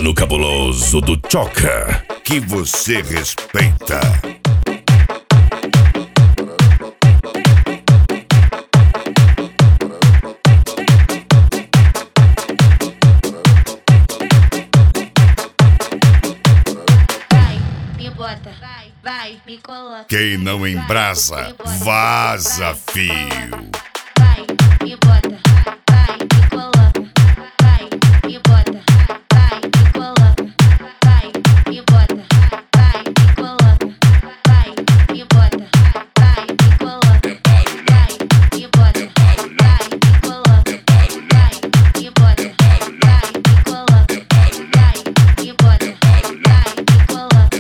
No cabuloso do Choca, que você respeita. Vai, me coloca. Quem não embrasa, vaza, fio. Vai, me bota. Vai, me coloca. Vai, me bota. Vai, me coloca. Vai, me bota. Vai, me coloca. Vai, me bota. Vai, me coloca. Vai, me bota. Vai, me coloca. Vai, me bota. Vai, me coloca. Vai, me bota. Vai, me coloca.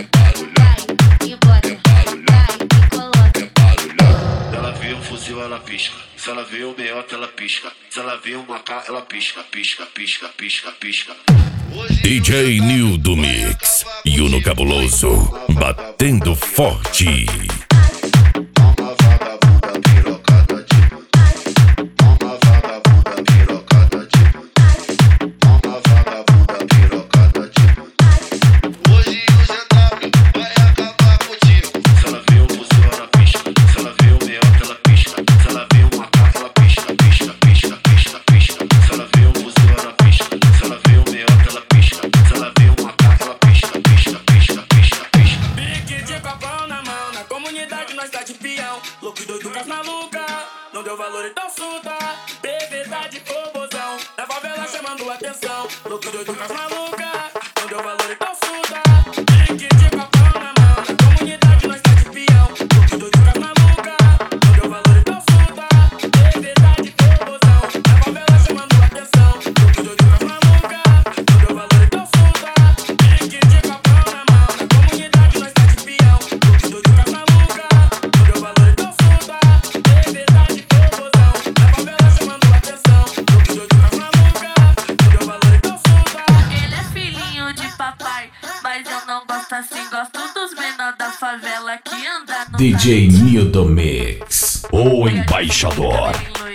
Se ela vê um fuzil, ela pisca. Se ela vê um meiota, ela pisca. Se ela vê um AK, ela pisca, pisca, pisca, pisca, pisca. DJ Nil do Mix e o No Cabuloso batendo forte. Uma vagabunda pirocada tipo. Uma vagabunda pirocada tipo. Uma vagabunda pirocada tipo. Hoje o ZW vai acabar contigo. Se ela vê um fuzil, ela pisca. Se ela vê um meiota, ela pisca. Se ela vê um AK, ela pisca, pisca, pisca, pisca, pisca. Se ela vê um fuzil, ela pisca. Se ela vê um meiota, ela pisca. Se ela vê um AK, ela pisca, pisca, pisca, pisca, pisca. Pique de copão na mão, na comunidade nós tá de peão. Louco e doido com as maluca, não deu valor então surta. PV tá de pobozão, na favela chamando atenção. Louco e doido com as maluca, não deu valor então surta. Pique de copão na mão, na comunidade nós tá de peão. Louco e doido com as maluca, não deu valor então surta. PV tá de pobozão, na favela chamando atenção. Louco e doido com as maluca, não deu valor então surta. Pique de copão na mão, na comunidade nós tá de peão. Louco e doido com as maluca, não deu valor então surta. PV tá de pobozão, na favela chamando atenção. Louco e doido com as maluca, não deu valor então surta. Ele é filhinho de papai, mas eu não gosto assim. Gosto dos menor da favela que anda no DJ Nil do Mix, o embaixador.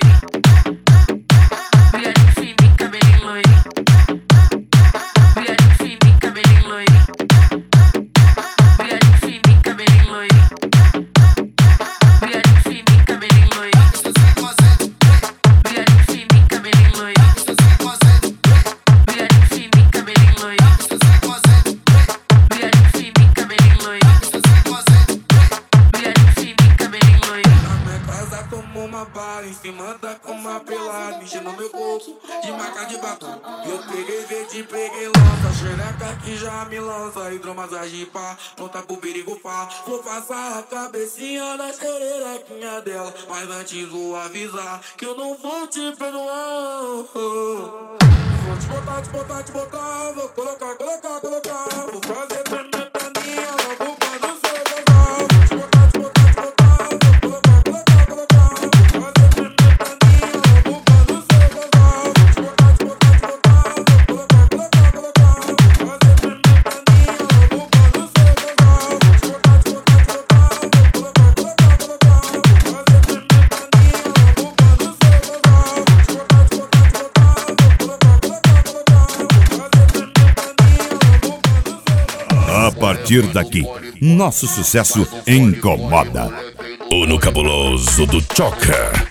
Viagem fininho, cabelinho loiro. Viagem fininho, cabelinho loiro. Viagem fininho, cabelinho loiro. Viagem fininho, cabelinho loiro. Viagem fininho, cabelinho loiro. Viagem fininho, cabelinho loiro. Viagem fininho, cabelinho loiro. Viagem fininho, cabelinho loiro. Na minha casa como uma bala, em cima da cama pelada, enchendo meu corpo de marca de batom. Eu peguei verde, peguei lança, xereca que já me lança, hidromassagem pá, pronta pro perigo pá. Vou passar a cabecinha na xerequinha dela, mas antes vou avisar que eu não vou te perdoar. Vou te botar, te botar, te botar, vou colocar, colocar, colocar, vou fazer tremer pra mim, ela vou fazer o seu gozar. Vou te botar, te botar, te botar, vou colocar, colocar, colocar, vou fazer tremer pra mim, ela vou fazer o seu gozar. Vou te botar, te botar, te botar, vou colocar, colocar, colocar, vou fazer tremer pra mim, ela vou fazer o seu gozar. Vou te botar, te botar, te botar, vou colocar, colocar, colocar, vou fazer tremer pra mim, ela vou fazer o seu gozar. Vou te botar, te botar, te botar, vou colocar, colocar, colocar, vou fazer tremer pra mim, ela vou fazer o seu gozar. A partir daqui, nosso sucesso incomoda. O No Cabuloso do Choca.